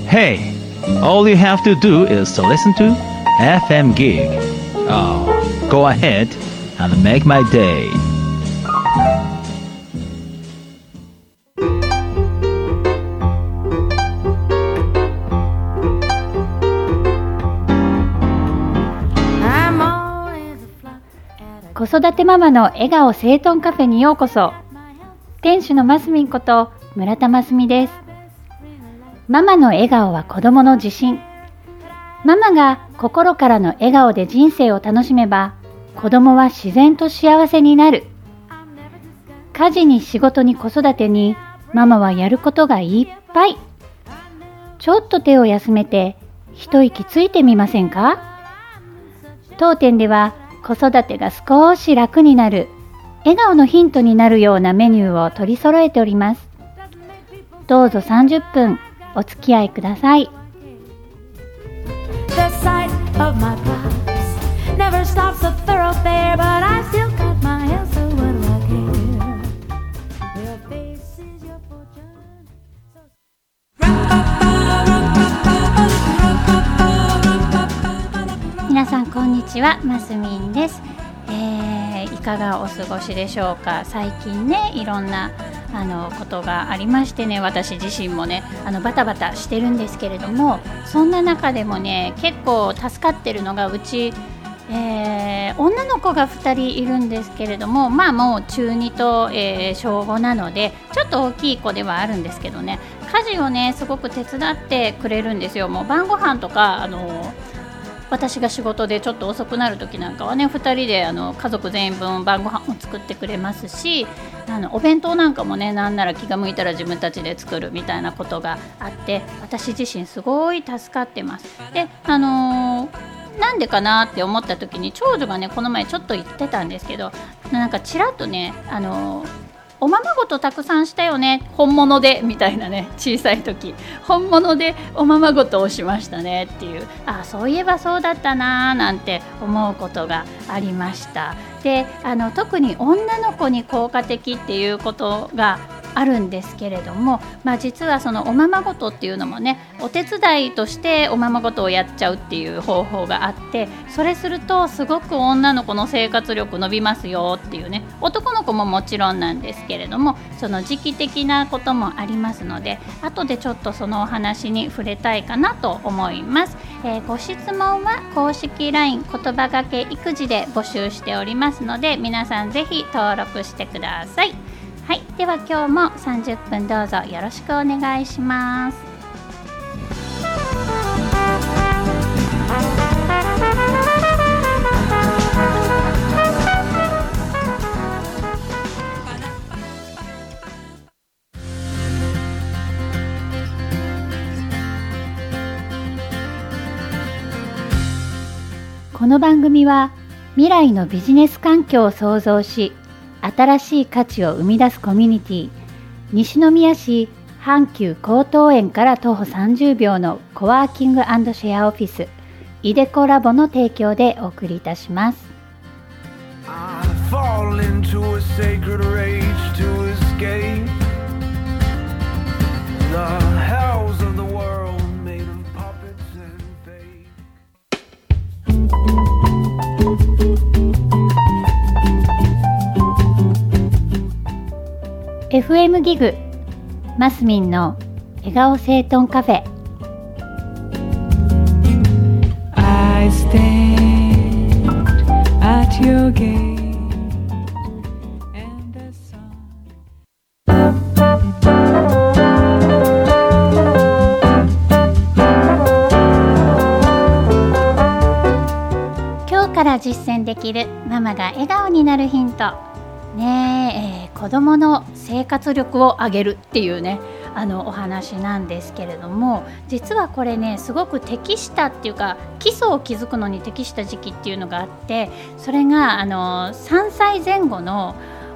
Hey, all you have to do is to listen to FM Gig. Oh, go ahead and make my day. 子育てママの笑顔整頓カフェにようこそ。店主のますみんこと村田ますみです。ママの笑顔は子供の自信。ママが心からの笑顔で人生を楽しめば、子供は自然と幸せになる。家事に仕事に子育てに、ママはやることがいっぱい。ちょっと手を休めて一息ついてみませんか？当店では子育てが少し楽になる、笑顔のヒントになるようなメニューを取り揃えております。どうぞ30分お付き合いください。皆さんこんにちは、ますみんです。いかがお過ごしでしょうか。最近ね、いろんなことがありましてね、私自身もねバタバタしてるんですけれども、そんな中でもね結構助かってるのがうち、女の子が2人いるんですけれども、まあもう中2と、小5なのでちょっと大きい子ではあるんですけどね、家事をねすごく手伝ってくれるんですよ。もう晩ご飯とか私が仕事でちょっと遅くなる時なんかはね、2人で家族全員分晩ご飯を作ってくれますし、お弁当なんかもね、なんなら気が向いたら自分たちで作るみたいなことがあって、私自身すごい助かってます。で、なんでかなって思った時に、長女がねこの前ちょっと言ってたんですけど、なんかちらっとねおままごとたくさんしたよね、本物でみたいなね、小さい時本物でおままごとをしましたねっていう、そういえばそうだったななんて思うことがありました。で、特に女の子に効果的っていうことがあるんですけれども、実はそのおままごとっていうのもね、お手伝いとしておままごとをやっちゃうっていう方法があって、それするとすごく女の子の生活力伸びますよっていうね、男の子ももちろんなんですけれども、その時期的なこともありますので、後でちょっとそのお話に触れたいかなと思います。ご質問は公式 LINE 言葉がけ育児で募集しておりますので、皆さんぜひ登録してください。はい、では今日も30分どうぞよろしくお願いします。この番組は未来のビジネス環境を創造し、新しい価値を生み出すコミュニティ、西宮市阪急江東園から徒歩30秒のコワーキング&シェアオフィスイデコラボの提供でお送りいたします。FM ギグマスミンの笑顔整頓カフェ。 I stand at your gate and the sun。 今日から実践できるママが笑顔になるヒントね。子どもの生活力を上げるっていうねお話なんですけれども、実はこれねすごく適したっていうか、基礎を築くのに適した時期っていうのがあって、それが3歳前後の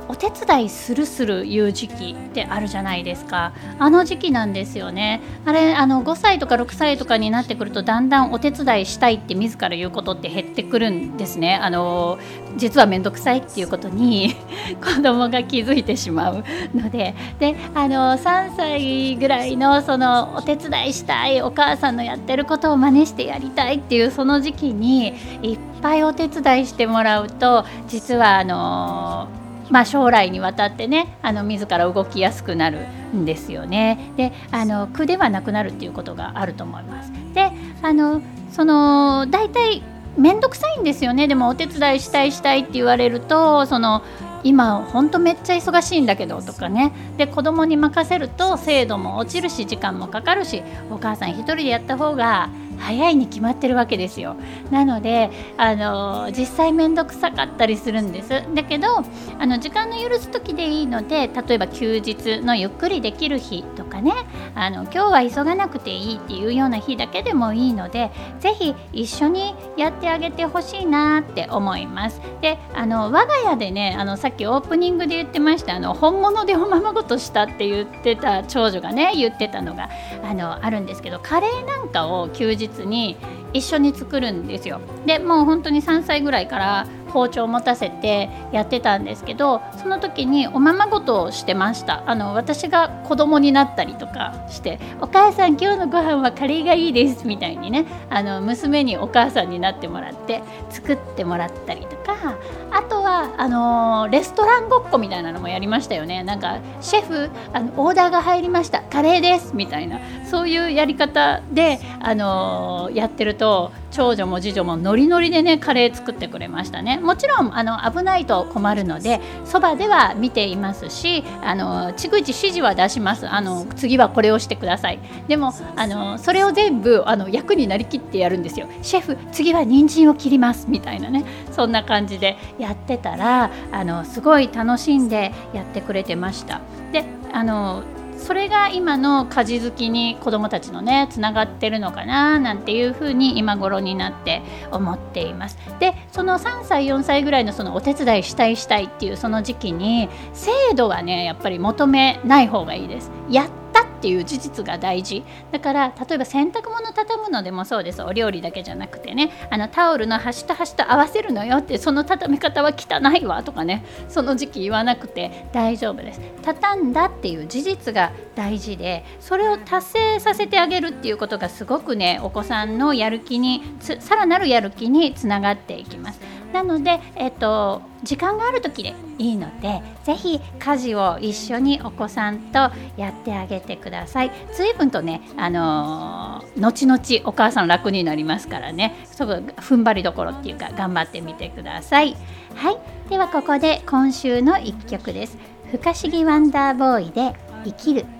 お手伝いするいう時期ってあるじゃないですか。あの時期なんですよね。あれ5歳とか6歳とかになってくるとだんだんお手伝いしたいって自ら言うことって減ってくるんですね。実は面倒くさいっていうことに子供が気づいてしまうので、3歳ぐらいのそのお手伝いしたい、お母さんのやってることを真似してやりたいっていうその時期にいっぱいお手伝いしてもらうと、実は将来にわたってね自ら動きやすくなるんですよね。で苦ではなくなるっていうことがあると思います。でだいたいめんどくさいんですよね。でもお手伝いしたいって言われると、今ほんとめっちゃ忙しいんだけどとかね、で子供に任せると精度も落ちるし時間もかかるし、お母さん一人でやった方が早いに決まってるわけですよ。なので実際めんどくさかったりするんです。だけど時間の許す時でいいので、例えば休日のゆっくりできる日とかね、今日は急がなくていいっていうような日だけでもいいので、ぜひ一緒にやってあげてほしいなって思います。で我が家でねさっきオープニングで言ってました本物でおままごとしたって言ってた長女がね言ってたのがあるんですけど、カレーなんかを休日に一緒に作るんですよ。でもう本当に3歳ぐらいから包丁を持たせてやってたんですけど、その時におままごとをしてました。私が子供になったりとかして、お母さん今日のご飯はカレーがいいですみたいにね娘にお母さんになってもらって作ってもらったりとか、あとはレストランごっこみたいなのもやりましたよね。なんかシェフオーダーが入りましたカレーですみたいな、そういうやり方でやってると長女も次女もノリノリでねカレー作ってくれましたね。もちろん危ないと困るのでそばでは見ていますし、逐一指示は出します。次はこれをしてください。でもそれを全部役になりきってやるんですよ。シェフ次は人参を切りますみたいなね、そんな感じでやってたらすごい楽しんでやってくれてました。でそれが今の家事好きに子どもたちのねつながってるのかななんていうふうに今頃になって思っています。でその3歳4歳ぐらいのそのお手伝いしたいっていうその時期に精度はねやっぱり求めない方がいいです。やったっていう事実が大事だから、例えば洗濯物畳むのでもそうです。お料理だけじゃなくてねタオルの端と端と合わせるのよって、その畳み方は汚いわとかね、その時期言わなくて大丈夫です。畳んだっていう事実が大事で、それを達成させてあげるっていうことがすごくねお子さんのやる気にさらなるやる気につながっていきます。なので、時間がある時でいいので、ぜひ家事を一緒にお子さんとやってあげてください。随分とね、後々お母さん楽になりますからね、そこ踏ん張りどころっていうか頑張ってみてください。はい、ではここで今週の一曲です。不可思議ワンダーボーイで生きる。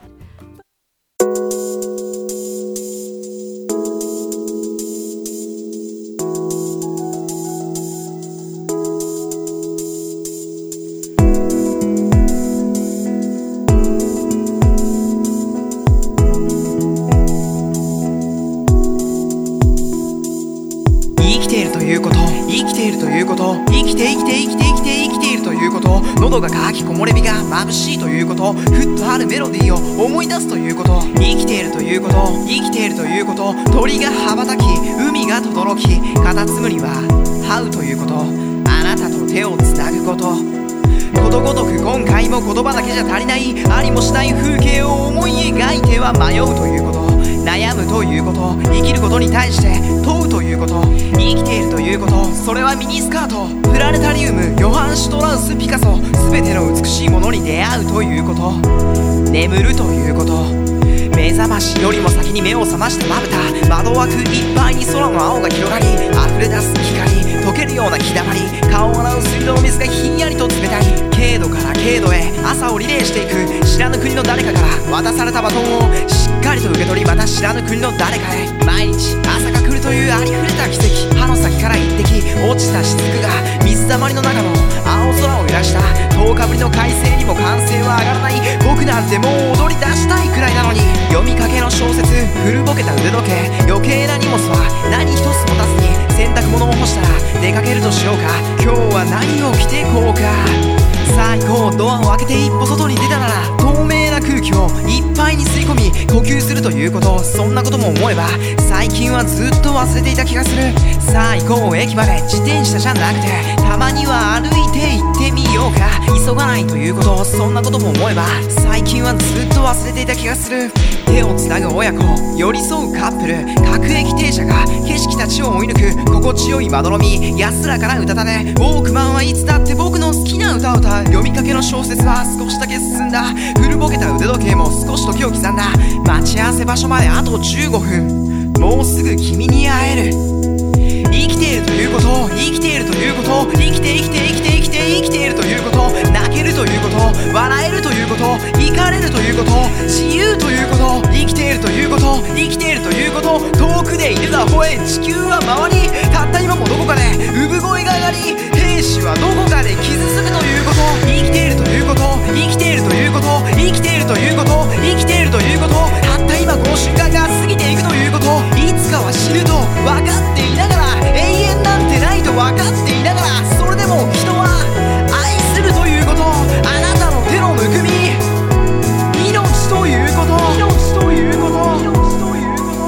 喉が渇き木漏れ日が眩しいということ、ふっとあるメロディーを思い出すということ、生きているということ、生きているということ、鳥が羽ばたき海が轟きカタツムリは這うということ、あなたと手をつなぐこと、ことごとく今回も言葉だけじゃ足りない、ありもしない風景を思い描いては迷うということ、悩むということ、生きることに対して問うということ、生きているということ、それはミニスカート、プラネタリウム、ヨハン・シュトラウス、ピカソ、全ての美しいものに出会うということ、眠るということ、目覚ましよりも先に目を覚ましたまぶた、窓枠いっぱいに空の青が広がり溢れ出す光、溶けるような日だまり、顔を洗う水道水がひんやりと冷たい、経度から経度へ朝をリレーしていく、知らぬ国の誰かから渡されたバトンをしっかりと受け取り、また知らぬ国の誰かへ、毎日朝が来るというありふれた奇跡、歯の先から一滴落ちた雫が水たまりの中の青空を揺らした、10日ぶりの快晴にも歓声は上がらない、僕なんてもう踊り出したいくらいなのに、読みかけの小説、古ぼけた腕時計、余計な荷物は何一つ持たずに洗濯物を干したら出かけるとしようか、今日は何を着てこうか、最けて一歩外に出たなら透明な空気をいっぱいに吸い込み呼吸するということ。そんなことも思えば最近はずっと忘れていた気がする。さあ行こう駅まで自転車じゃなくてたまには歩いて行ってみようか。急がないということ、そんなことも思えば最近はずっと忘れていた気がする。手をつなぐ親子、寄り添うカップル、各駅停車が景色たちを追い抜く心地よいまどろみ、安らかな歌だね。ウォークマンはいつだって僕の好きな歌を歌う。読みかけの小説は少しだけ進んだ。古ぼけた腕時計も少し時を刻んだ。待ち合わせ場所まであと15分、もうすぐ君に会える。生きているということ、生きているということ、生きて生きて生きて生きて生きているということ、泣けるということ、笑えるということ、怒れるということ、自由ということ、生きているということ、生きているということ。遠くで犬が吠え地球は回り、たった今もどこかで産声が上がり、兵士はどこかで傷つくということ。生きているということ、生きているということ、生きているということ、生きているということ。たった今この瞬間が過ぎていくということ。いつかは死ぬと分かっていながら、永遠なんてないと分かっていながら、それでも人は愛するということ。あなたの手のぬくみ、命ということ、命ということ、命ということ。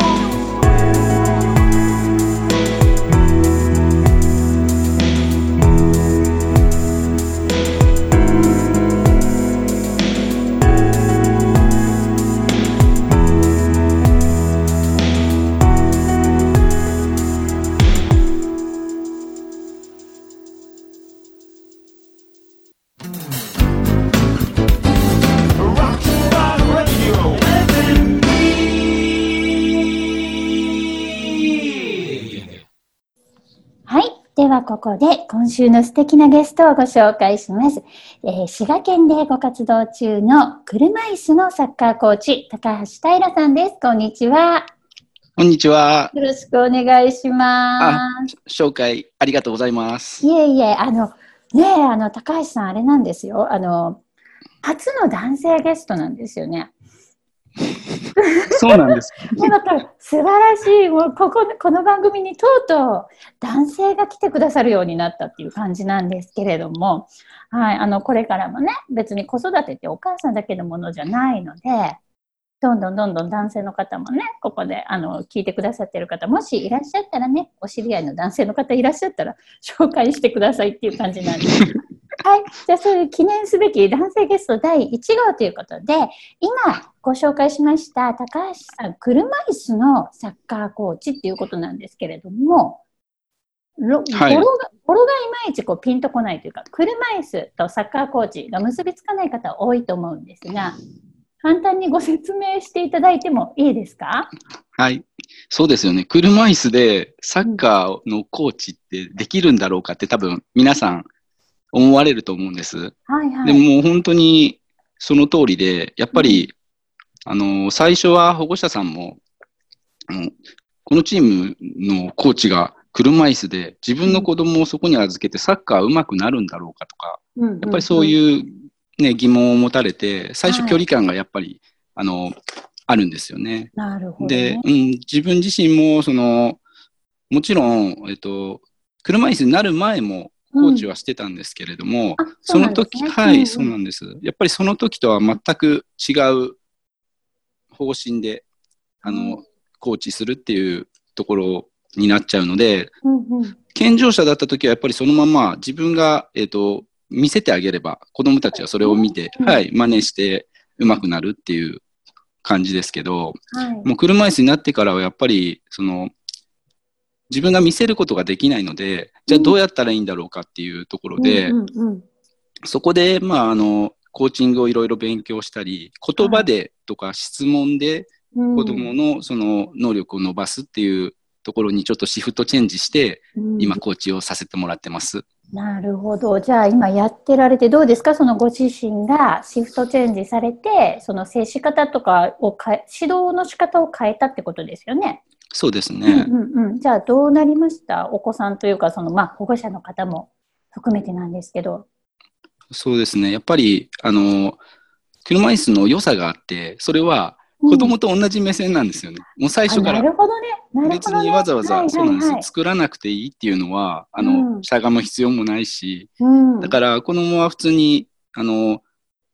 ではここで今週の素敵なゲストをご紹介します。滋賀県でご活動中の車椅子のサッカーコーチ、高橋平さんです。こんにちは。 こんにちは。 よろしくお願いします。 紹介ありがとうございます。 いえいえ、高橋さんあれなんですよ。初の男性ゲストなんですよね。 そうなんです。 だから素晴らしい。もうこの番組にとうとう男性が来てくださるようになったっていう感じなんですけれども、はい、これからもね、別に子育てってお母さんだけのものじゃないので、どんどん男性の方もね、ここで聞いてくださってる方、もしいらっしゃったらね、お知り合いの男性の方いらっしゃったら紹介してくださいっていう感じなんです。はい、じゃあそういう記念すべき男性ゲスト第1号ということで、今ご紹介しました高橋さん、車椅子のサッカーコーチっていうことなんですけれども、語呂がいまいちピンとこないというか、車椅子とサッカーコーチが結びつかない方多いと思うんですが、簡単にご説明していただいてもいいですか？ はい、そうですよね。車椅子でサッカーのコーチってできるんだろうかって多分皆さん思われると思うんです。 はいはい、 でも本当にその通りで、やっぱり、最初は保護者さんも、このチームのコーチが車椅子で自分の子供をそこに預けてサッカー上手くなるんだろうかとか、やっぱりそういう、ね、疑問を持たれて、最初距離感がやっぱり、あるんですよね。 なるほどね。 で、自分自身ももちろん、車椅子になる前もコーチはしてたんですけれども、その時、はい、そうなんです。やっぱりその時とは全く違う方針で、コーチするっていうところになっちゃうので、健常者だった時はやっぱりそのまま自分が、見せてあげれば、子供たちはそれを見て、はい、真似して上手くなるっていう感じですけど、もう車椅子になってからはやっぱり、自分が見せることができないので、じゃあどうやったらいいんだろうかっていうところで、そこで、コーチングをいろいろ勉強したり、言葉でとか質問で子供のその能力を伸ばすっていうところにちょっとシフトチェンジして、今コーチをさせてもらってます。 なるほど。じゃあ今やってられてどうですか？そのご自身がシフトチェンジされて、その接し方とかを指導の仕方を変えたってことですよね。 そうですね。 じゃあどうなりました？お子さんというか、保護者の方も含めてなんですけど。 そうですね。やっぱり、車椅子の良さがあって、それは子供と同じ目線なんですよね。もう最初から。 なるほどね。 別にわざわざ、そうなんですよ。作らなくていいっていうのは、しゃがむ必要もないし、だから子供は普通に、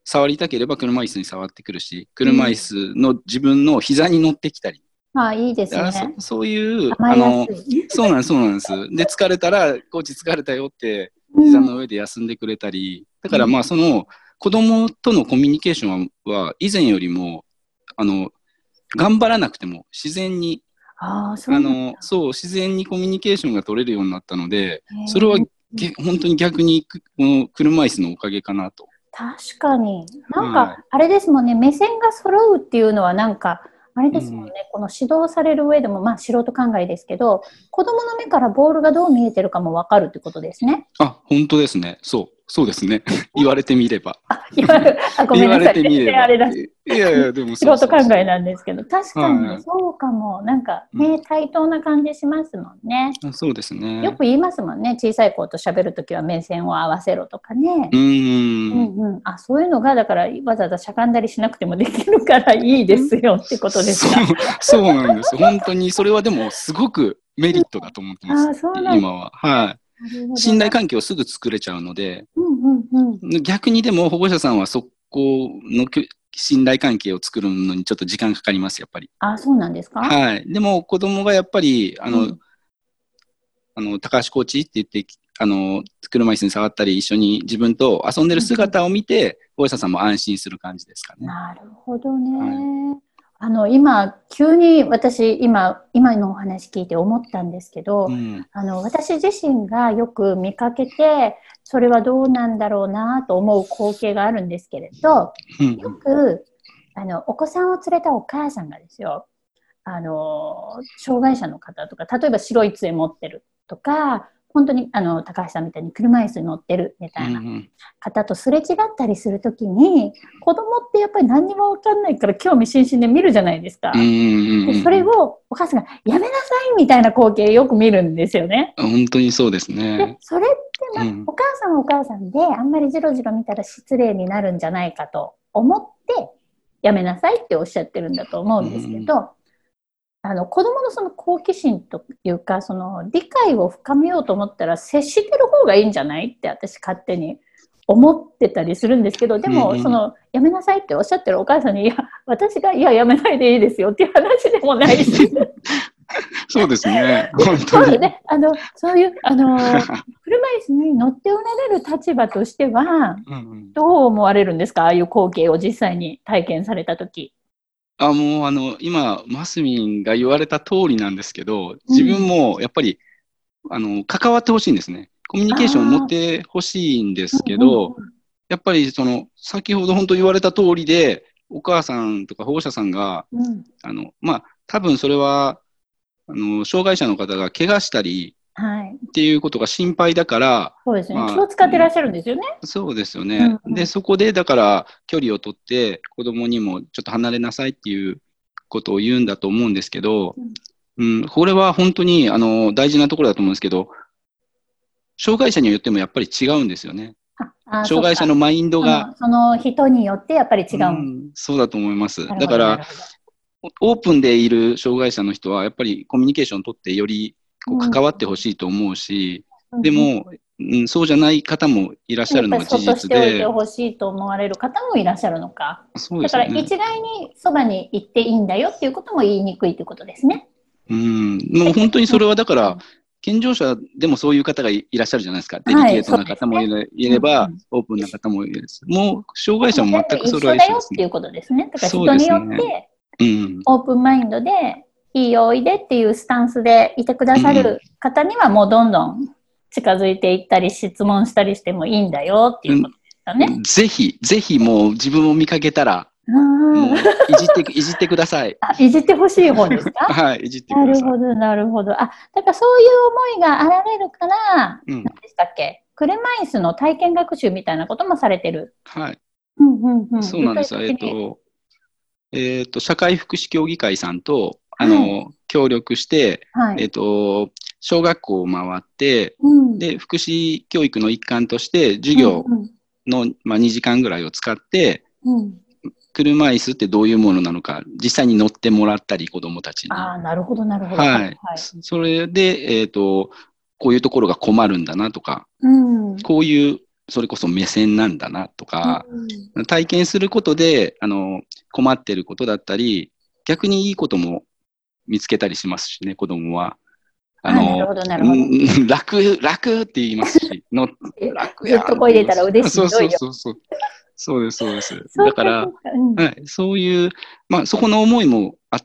触りたければ車椅子に触ってくるし、車椅子の自分の膝に乗ってきたり。 いいですね。 そういう、 そうなんです。で、疲れたら、コーチ疲れたよって、膝の上で休んでくれたり、だからまあ、子供とのコミュニケーションは、以前よりも、頑張らなくても自然に、自然にコミュニケーションが取れるようになったので、それは本当に逆に、この車椅子のおかげかなと。 確かに。なんか、あれですもんね、目線が揃うっていうのはなんか、あれですもんね、この指導される上でも、まあ素人考えですけど、子供の目からボールがどう見えてるかも分かるってことですね。 本当ですね。そうですね。言われてみれば。 ごめんなさい。あれだ。 でも素人考えなんですけど、確かにそうかも。なんかね、対等な感じしますもんね。 そうですね。 よく言いますもんね。小さい子と喋るときは目線を合わせろとかね。そういうのが、だからわざわざしゃがんだりしなくてもできるからいいですよってことですか。 そうなんです。本当にそれはでもすごくメリットだと思ってます。今は。はい。信頼関係をすぐ作れちゃうので、逆にでも保護者さんはそこの信頼関係を作るのにちょっと時間かかります、やっぱり。 そうなんですか？ はい。でも子供がやっぱり、高橋コーチって言って、車椅子に触ったり一緒に自分と遊んでる姿を見て、保護者さんも安心する感じですかね。 なるほどね。今、急に私、今のお話聞いて思ったんですけど、私自身がよく見かけて、それはどうなんだろうなと思う光景があるんですけれど、よく、お子さんを連れたお母さんがですよ、障害者の方とか、例えば白い杖持ってるとか、本当に高橋さんみたいに車椅子に乗ってるみたいな方とすれ違ったりするときに、子供ってやっぱり何にも分かんないから興味津々で見るじゃないですか。でそれをお母さんがやめなさいみたいな光景よく見るんですよね。 本当にそうですね。 でそれって、お母さんはお母さんであんまりジロジロ見たら失礼になるんじゃないかと思ってやめなさいっておっしゃってるんだと思うんですけど、子供のその好奇心というか、その理解を深めようと思ったら接してる方がいいんじゃないって私勝手に思ってたりするんですけど、でもやめなさいっておっしゃってるお母さんに、私がやめないでいいですよっていう話でもないしそうですね、本当に。 そういう車椅子に乗っておられる立場としては、どう思われるんですか？ああいう光景を実際に体験されたとき。 もう今、マスミンが言われた通りなんですけど、自分もやっぱり、関わってほしいんですね。コミュニケーションを持ってほしいんですけど、やっぱり先ほど本当言われた通りで、お母さんとか保護者さんが、多分それは、障害者の方が怪我したり、っていうことが心配だから、 そうですね。気を使ってらっしゃるんですよね。 そうですよね。で、そこで、だから、距離を取って、子供にもちょっと離れなさいっていうことを言うんだと思うんですけど、これは本当に、大事なところだと思うんですけど、障害者によってもやっぱり違うんですよね。障害者のマインドが。 その人によってやっぱり違う。 そうだと思います。だから、オープンでいる障害者の人は、やっぱりコミュニケーションを取って、より、関わってほしいと思うし、でも、そうじゃない方もいらっしゃるのが事実で。そっとしておいてほしいと思われる方もいらっしゃるのか。 そうですね。 だから一概にそばに行っていいんだよっていうことも言いにくいということですね。 もう本当にそれはだから、健常者でもそういう方がいらっしゃるじゃないですか。デリケートな方もいれば、オープンな方もいる。もう障害者も全くそれは一緒だよっていうことですね。だから人によって、オープンマインドで、いいよおいでっていうスタンスでいてくださる方にはもうどんどん近づいていったり質問したりしてもいいんだよっていうことですかね。 ぜひもう自分を見かけたら、もういじってください。 いじってほしい方ですか？ はい、いじってください。 なるほど。だからそういう思いがあられるから、何でしたっけ？車椅子の体験学習みたいなこともされてる。 はい。そうなんです。社会福祉協議会さんと、協力して、小学校を回って、で、福祉教育の一環として、授業の、2時間ぐらいを使って、車椅子ってどういうものなのか、実際に乗ってもらったり、子どもたちに。 なるほど、なるほど。 それで、こういうところが困るんだなとか、こういうそれこそ目線なんだなとか、体験することで、困ってることだったり、逆にいいことも見つけたりしますしね、子供は。 なるほど、なるほど。 楽って言いますし、楽や。 ずっと声入れたら嬉しいよ。 そうです。だから、そういう、そこの思いもあって、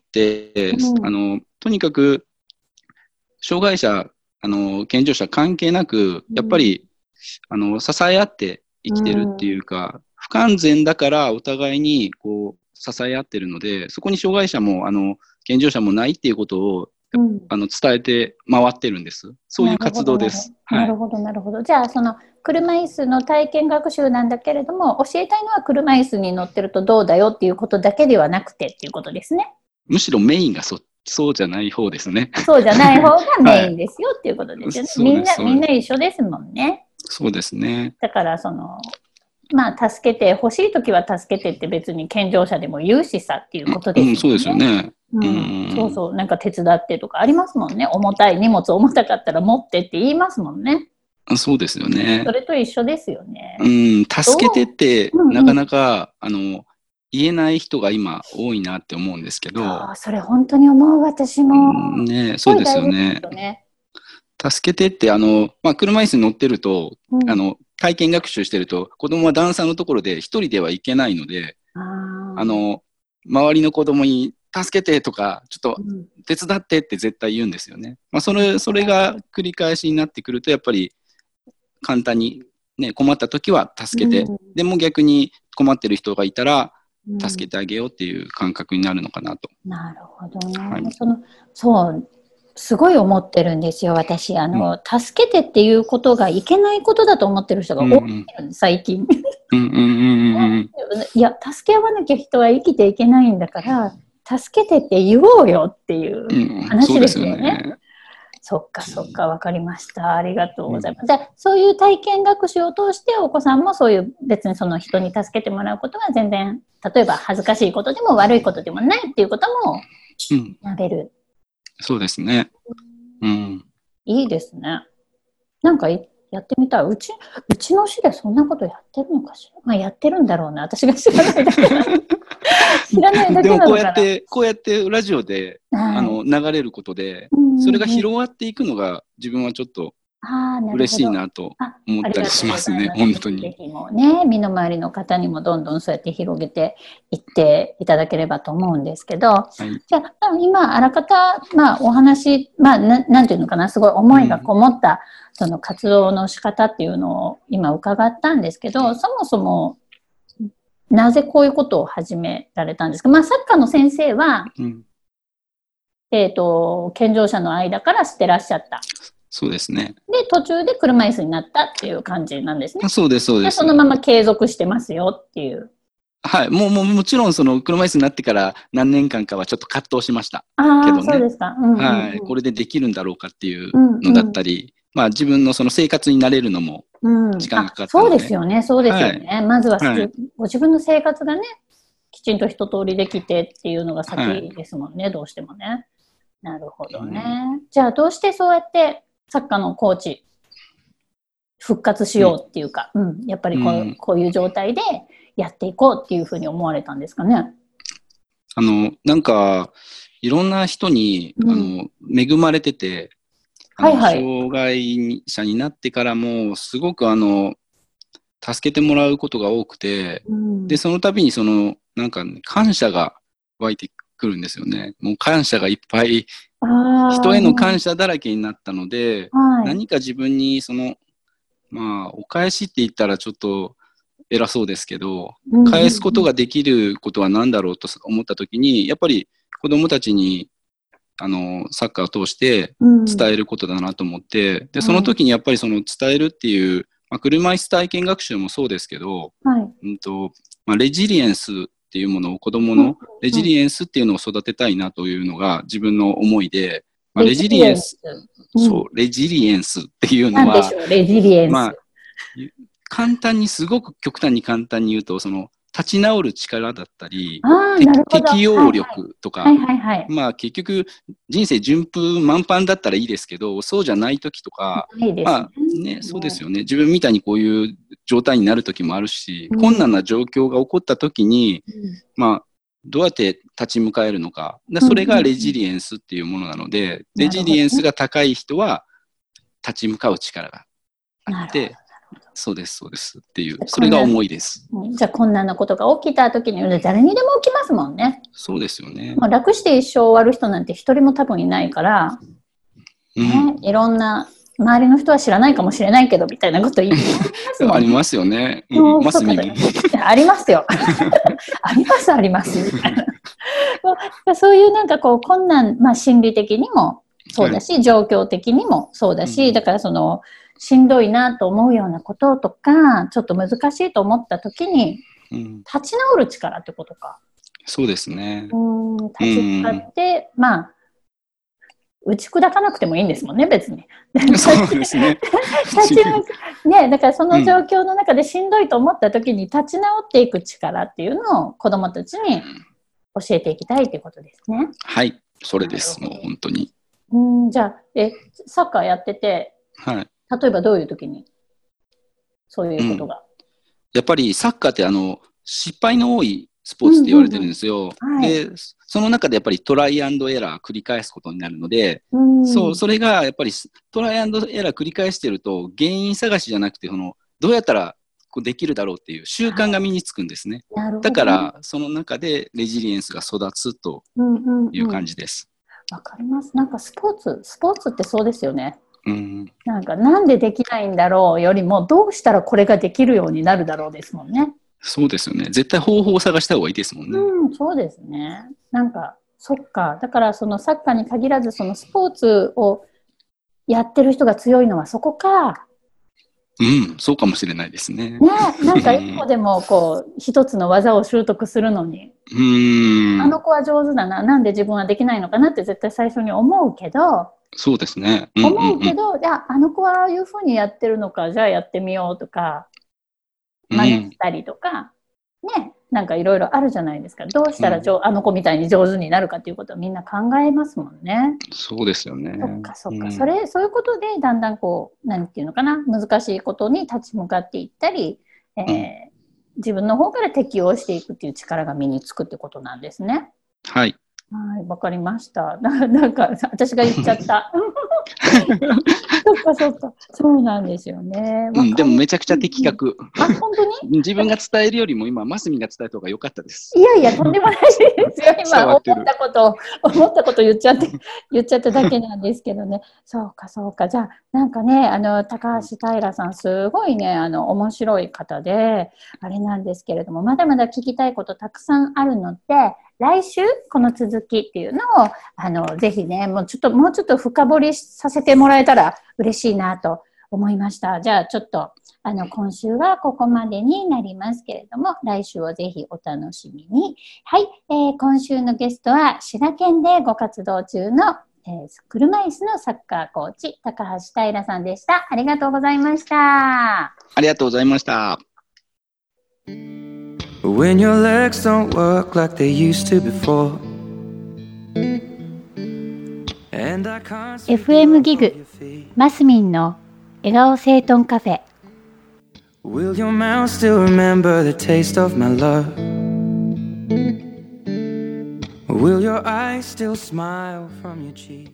とにかく、障害者、健常者関係なく、やっぱり、支え合って生きてるっていうか、不完全だからお互いに、こう、支え合ってるので、そこに障害者も、健常者もないっていうことを、伝えて回ってるんです。そういう活動です。 なるほど。じゃあ、車椅子の体験学習なんだけれども、教えたいのは車椅子に乗ってるとどうだよっていうことだけではなくてっていうことですね。 むしろメインがそうじゃない方ですね。 そうじゃない方がメインですよっていうことですよね。みんな一緒ですもんね。 そうですね。 だから、助けて、欲しいときは助けてって別に健常者でも言うしさっていうことですよね。 そうですよね。 そう、なんか手伝ってとかありますもんね。荷物重たかったら持ってって言いますもんね。 そうですよね。 それと一緒ですよね。 助けてってなかなか、言えない人が今多いなって思うんですけど。 それ本当に思う、私も。 そうですよね。助けてって、車椅子に乗ってると、体験学習してると、子供は段差のところで一人では行けないので、周りの子供に助けてとか、ちょっと手伝ってって絶対言うんですよね。それが繰り返しになってくると、やっぱり簡単にね、困った時は助けて、でも逆に困ってる人がいたら、助けてあげようっていう感覚になるのかなと。 なるほどね。そう、すごい思ってるんですよ、私。助けてっていうことがいけないことだと思ってる人が多いんです、最近。いや、助け合わなきゃ人は生きていけないんだから、助けてって言おうよっていう話ですよね。そっか、わかりました。ありがとうございます。じゃあ、そういう体験学習を通して、お子さんもそういう別にその人に助けてもらうことは全然、例えば恥ずかしいことでも悪いことでもないっていうことも学べる。 そうですね。 いいですね。なんかやってみたい。うちの市でそんなことやってるのかしら。やってるんだろうな。私が知らないだけなの。知らないだけなのかな。 でもこうやってラジオで、流れることで、それが広がっていくのが自分はちょっと嬉しいなと思ったりしますね。本当に。 ぜひもね、身の回りの方にもどんどんそうやって広げていっていただければと思うんですけど、じゃあ今あらかた、お話、なんていうのかな、すごい思いがこもった、その活動の仕方っていうのを今伺ったんですけど、そもそもなぜこういうことを始められたんですか。サッカーの先生は、健常者の間からしてらっしゃった。 そうですね。 で、途中で車椅子になったっていう感じなんですね。 そうです。 で、そのまま継続してますよっていう。 はい。もちろんその車椅子になってから何年間かはちょっ葛藤しましたけどね。 そうですか。 はい。これでできるんだろうかっていうのだったり、自分のその生活に慣れるのも時間がかかったので、 そうですよね。まずは、ご自分の生活がね、きちんと一通りできてっていうのが先ですもんね、どうしてもね。なるほどね。じゃあどうしてそうやってサッカーのコーチ復活しようっていうか、やっぱりこういう状態でやっていこうっていうふうに思われたんですかね。 なんかいろんな人に、恵まれてて、障害者になってからもすごく助けてもらうことが多くて、でその度になんか、感謝が湧いてくるんですよね。もう感謝がいっぱい、人への感謝だらけになったので、何か自分にお返しって言ったらちょっと偉そうですけど、返すことができることは何だろうと思った時に、やっぱり子供たちにサッカーを通して伝えることだなと思って、でその時にやっぱり伝えるっていう、車椅子体験学習もそうですけど、レジリエンスっていうものを、子供のレジリエンスっていうのを育てたいなというのが自分の思いで、レジリエンスっていうのは、 何でしょう、レジリエンス。 簡単に、すごく極端に簡単に言うと、助立ち直る力だったり、 適応力とか、 まあ結局人生順風満帆だったらいいですけど、そうじゃない時とか、まあね、そうですよね。自分みたいにこういう状態になる時もあるし、困難な状況が起こった時に、まあどうやって立ち向かえるのか。それがレジリエンスっていうものなので、レジリエンスが高い人は立ち向かう力があって、そうです、そうですっていう、それが思いです。 じゃあ困難なことが起きた時に誰にでも起きますもんね。 そうですよね。 もう楽して一生終わる人なんて一人も多分いないから、いろんな周りの人は知らないかもしれないけどみたいなこと言いますもんね。 ありますよね。マスミも。 ありますよ。あります。そういうなんかこう困難、心理的にもそうだし、状況的にもそうだし、だからそのしんどいなと思うようなこととか、ちょっと難しいと思った時に、立ち直る力ってことか。 そうですね。 立ち向かって、打ち砕かなくてもいいんですもんね、別に。 そうですね。 だからその状況の中でしんどいと思った時に立ち直っていく力っていうのを子どもたちに教えていきたいということですね。 はい、それです。もう本当に。 じゃあサッカーやってて、例えばどういう時にそういうことが、 やっぱりサッカーって失敗の多いスポーツって言われてるんですよ。で、その中でやっぱりトライアンドエラー繰り返すことになるので、それがやっぱりトライアンドエラー繰り返してると原因探しじゃなくて、どうやったらできるだろうっていう習慣が身につくんですね。だからその中でレジリエンスが育つという感じです。 わかります。なんかスポーツってそうですよね。なんでできないんだろうよりもどうしたらこれができるようになるだろうですもんね。 そうですよね。絶対方法を探した方がいいですもんね。 そうですね。なんかそっか。だからそのサッカーに限らずそのスポーツをやってる人が強いのはそこか。 そうかもしれないですね。 なんか一個でもこう一つの技を習得するのに、あの子は上手だな、なんで自分はできないのかなって絶対最初に思うけど、 そうですね。 思うけど、あの子はああいうふうにやってるのか、じゃあやってみようとか、真似したりとか、なんかいろいろあるじゃないですか。どうしたらあの子みたいに上手になるかっていうことをみんな考えますもんね。 そうですよね。 そっか。そういうことでだんだんこう、なんていうのかな、難しいことに立ち向かっていったり、自分の方から適応していくっていう力が身につくってことなんですね。 はい。 はい、わかりました。なんか私が言っちゃった。そっか。そうなんですよね。 でもめちゃくちゃ的確。 本当に？ 自分が伝えるよりも今、マスミが伝えた方が良かったです。 いや、とんでもないですよ。今、思ったこと言っちゃっただけなんですけどね。そうか。じゃあ、なんかね、高橋平さん、すごいね、面白い方で、あれなんですけれども、まだまだ聞きたいことたくさんあるので、来週この続きっていうのをぜひねもうちょっと深掘りさせてもらえたら嬉しいなと思いました。じゃあちょっと今週はここまでになりますけれども、来週をぜひお楽しみに。はい、今週のゲストは滋賀県でご活動中の、車椅子のサッカーコーチ高橋平さんでした。ありがとうございました。 ありがとうございました。 When your legs don't work like they used to before FM ギグマスミンの笑顔整頓カフェ。 Will your mouth still remember the taste of my love? Will your eyes still smile from your cheek?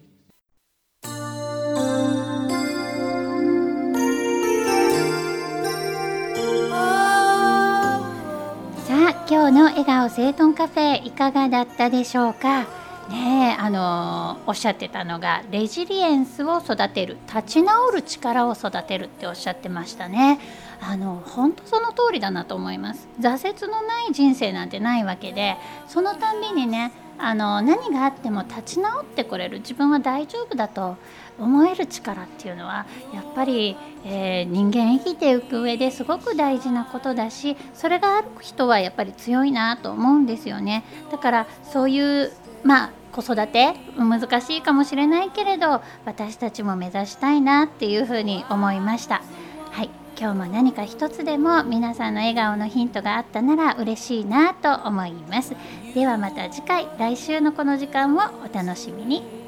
今日の笑顔整頓カフェいかがだったでしょうかね。おっしゃってたのがレジリエンスを育てる、立ち直る力を育てるっておっしゃってましたね。本当その通りだなと思います。挫折のない人生なんてないわけで、そのたんびにね何があっても立ち直ってこれる、自分は大丈夫だと思える力っていうのはやっぱり、人間生きていく上ですごく大事なことだし、それがある人はやっぱり強いなと思うんですよね。だからそういう子育て難しいかもしれないけれど私たちも目指したいなっていうふうに思いました。はい、 今日も何か一つでも皆さんの笑顔のヒントがあったなら嬉しいなと思います。ではまた次回、来週のこの時間をお楽しみに。